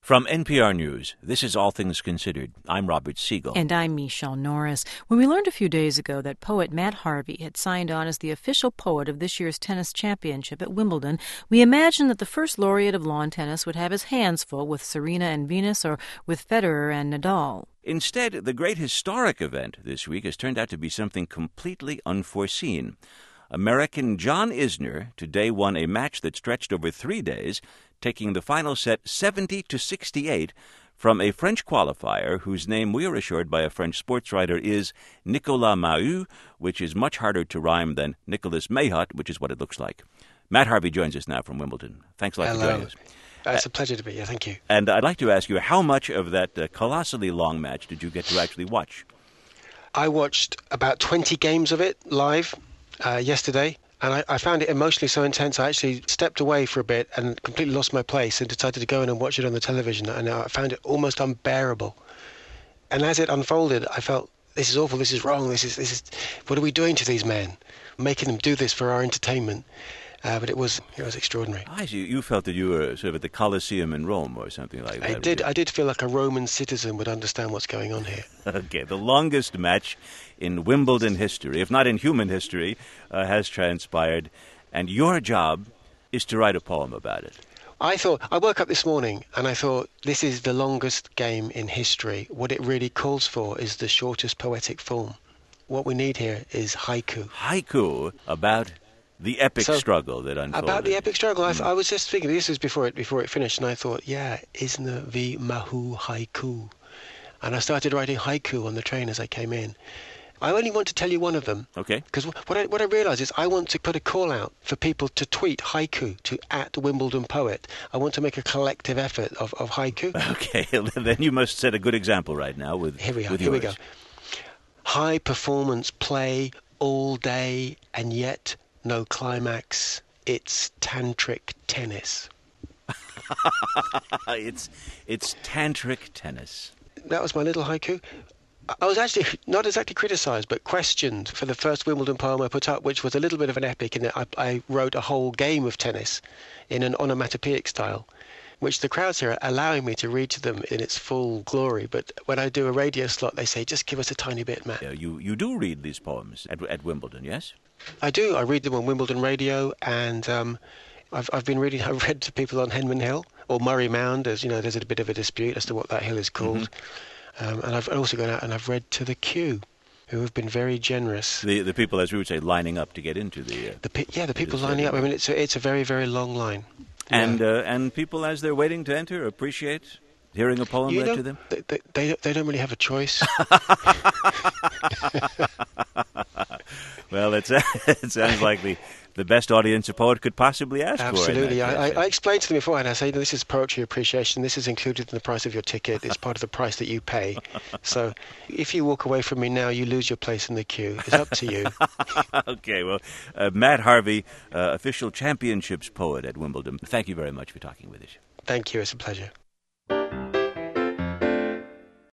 From NPR News, this is All Things Considered. I'm Robert Siegel. And I'm Michelle Norris. When we learned a few days ago that poet Matt Harvey had signed on as the official poet of this year's tennis championship at Wimbledon, we imagined that the first laureate of lawn tennis would have his hands full with Serena and Venus or with Federer and Nadal. Instead, the great historic event this week has turned out to be something completely unforeseen. American John Isner today won a match that stretched over 3 days, taking the final set 70-68 from a French qualifier whose name we are assured by a French sports writer is Nicolas Mahut, which is much harder to rhyme than Nicolas Mahut, which is what it looks like. Matt Harvey joins us now from Wimbledon. Thanks a lot for joining us. It's a pleasure to be here. Thank you. And I'd like to ask you, how much of that colossally long match did you get to actually watch? I watched about 20 games of it live yesterday, and I found it emotionally so intense I actually stepped away for a bit and completely lost my place and decided to go in and watch it on the television, and I found it almost unbearable. And as it unfolded, I felt, this is awful, this is wrong, this is what are we doing to these men? Making them do this for our entertainment. But it was extraordinary. I see. You felt that you were sort of at the Colosseum in Rome or something like that. I did feel like a Roman citizen would understand what's going on here. Okay, the longest match in Wimbledon history, if not in human history, has transpired, and your job is to write a poem about it. I woke up this morning and I thought, this is the longest game in history. What it really calls for is the shortest poetic form. What we need here is haiku. Haiku about the epic struggle that unfolded. About the epic struggle. I was just thinking, this was before it finished, and I thought, yeah, Isner v. Mahut haiku. And I started writing haiku on the train as I came in. I only want to tell you one of them. Okay. Because what I realised is I want to put a call out for people to tweet haiku to @WimbledonPoet. I want to make a collective effort of haiku. Okay, then you must set a good example right now with Here we yours. go. High performance play all day and yet no climax. It's tantric tennis. It's tantric tennis. That was my little haiku. I was actually not exactly criticised, but questioned for the first Wimbledon poem I put up, which was a little bit of an epic in that I wrote a whole game of tennis in an onomatopoeic style, which the crowds here are allowing me to read to them in its full glory. But when I do a radio slot, they say, just give us a tiny bit, Matt. You do read these poems at Wimbledon, yes? I do. I read them on Wimbledon radio, and I've read to people on Henman Hill or Murray Mound. As you know, there's a bit of a dispute as to what that hill is called. And I've also gone out and I've read to the queue, who have been very generous. The people, as we would say, lining up to get into the people lining up. I mean, it's a very, very long line. And people, as they're waiting to enter, appreciate hearing a poem read to them? They don't really have a choice. Well, it sounds like the best audience a poet could possibly ask for. Absolutely. I explained to them beforehand, I say, this is poetry appreciation, this is included in the price of your ticket, it's part of the price that you pay. So if you walk away from me now, you lose your place in the queue. It's up to you. Okay, well, Matt Harvey, official championships poet at Wimbledon, thank you very much for talking with us. Thank you, it's a pleasure.